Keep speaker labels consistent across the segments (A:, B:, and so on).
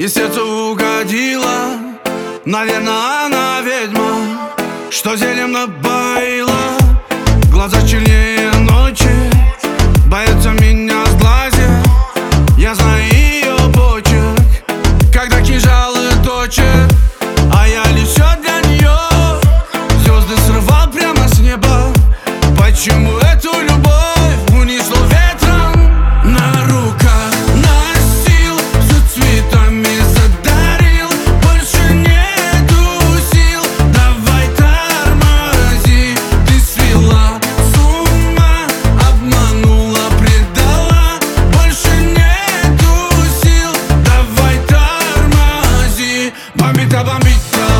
A: и сердце угодила. Наверное, она ведьма, что зельем напоила. Глаза чернее ночи, боится меня сглазить. Я знаю ее почерк, когда кинжалы точит. А я лишь все для нее, звезды срывал прямо с неба. Почему эту любовь унесло ветром? На руках носил, за цветами задарил. Больше нету сил, давай тормози. Ты свела с ума, обманула, предала. Больше нету сил, давай тормози. Бомбита, бомбита.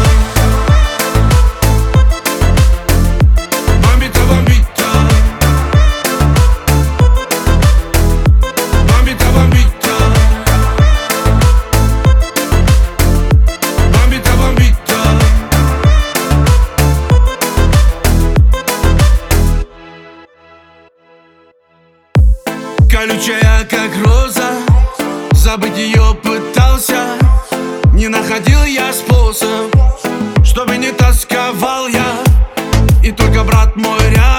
A: Колючая, как роза, забыть ее пытался. Не находил я способ, чтобы не тосковал я. И только брат мой рядом.